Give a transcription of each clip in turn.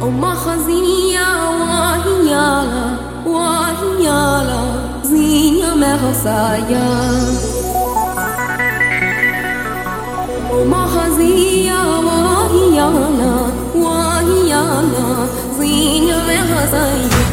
ومخزية وهيالا وهيالا زينة مغصايا ومخزية وهيالا وهيالا زينة مغصايا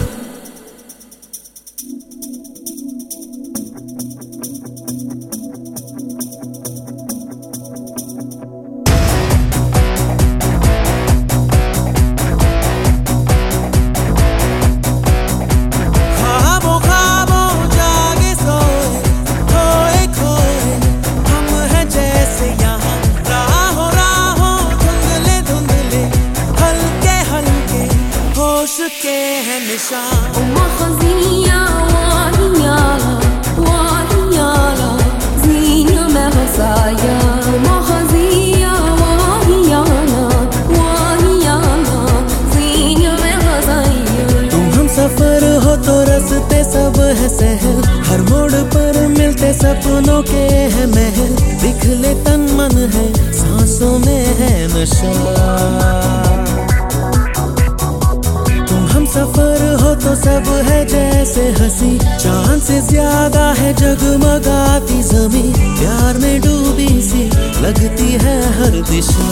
ومخزية وهيالا وهيالا زينة مغصايا ومخزية وهيالا وهيالا زينة مغصايا तुम हम सफर हो तो रास्ते सब है सहल हर मोड़ पर मिलते सपनों के है महल दिखले तन मन है सांसों में है नशा सफर हो तो सब है जैसे हंसी चांद से ज्यादा है जगमगाती ज़मीं प्यार में डूबी सी लगती है हर दिशा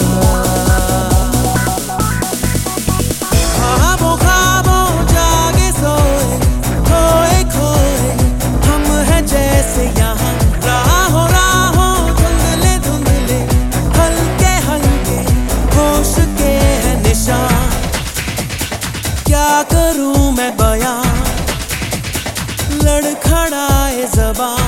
ख्वाबों ख्वाबों जागे सोए खोए खोए हम हैं जैसे यहाँ राहों राहों धुंधले धुंधले हल्के हल्के होश के है निशान क्या करूं मैं बयां लड़खड़ाए ज़बां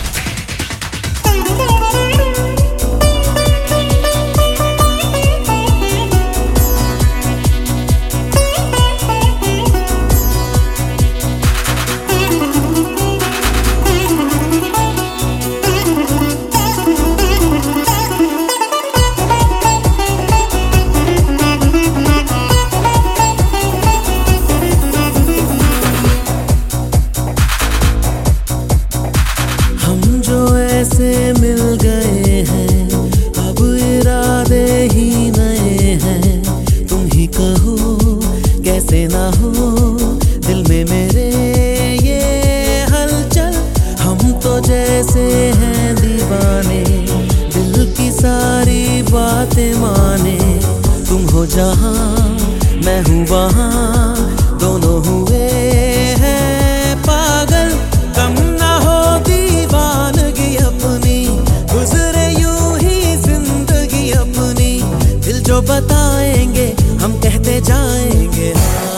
ऐसे मिल गए हैं अब इरादे ही नए हैं तुम ही कहो कैसे ना हो दिल में मेरे ये हलचल हम तो जैसे हैं दीवाने दिल की सारी बातें माने तुम हो जहां मैं हूँ वहां दोनों हुए हैं पागल कम ना हो दीवानगी अपनी गुजरे यूं ही जिंदगी अपनी दिल जो बताएंगे हम कहते जाएंगे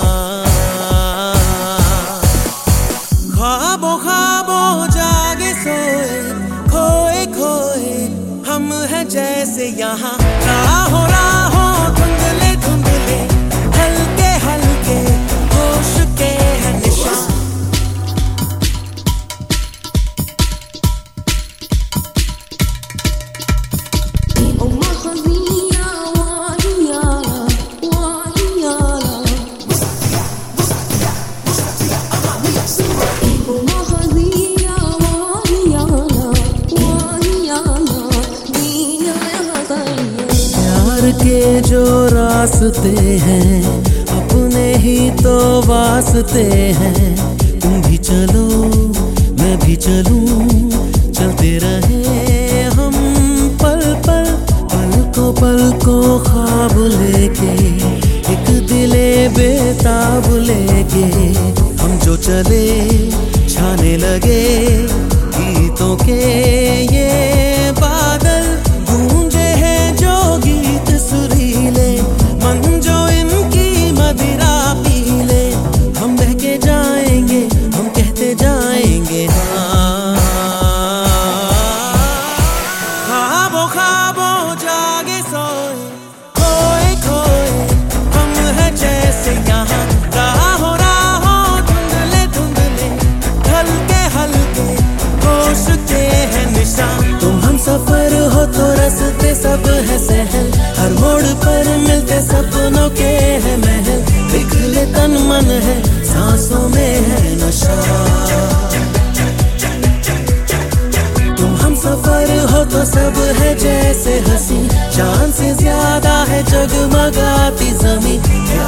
ख्वाबों ख्वाबों जागे सोए खोए खोए हम हैं जैसे यहाँ राहों राहों धुंधले धुंधले हल्के हल्के होश के है निशान के जो रास्ते हैं अपने ही तो वास्ते हैं तुम भी चलो मैं भी चलूं चलते रहे हम पल पल पल को ख्वाब लेके एक दिले बेताब लेके हम जो चले छाने लगे गीतों के ये बादल गूंजे हैं जो गीत सुरीले मन जो इनकी मदिरा पी ले हम बहके जाएंगे हम कहते जाएंगे ख्वाबों ख्वाबों जागे सोए खोए खोए हम हैं जैसे यहाँ राहों राहों धुंधले धुंधले हल्के हल्के होश के है निशान तुम हम सफर हो तो रास्ते सब है सहल हर मोड़ पर मिलते सपनों के है महल बिखरे तन मन है सांसों में है नशा तुम हम सफर हो तो सब है जैसे हंसी चांद से ज्यादा है जगमगाती ज़मीं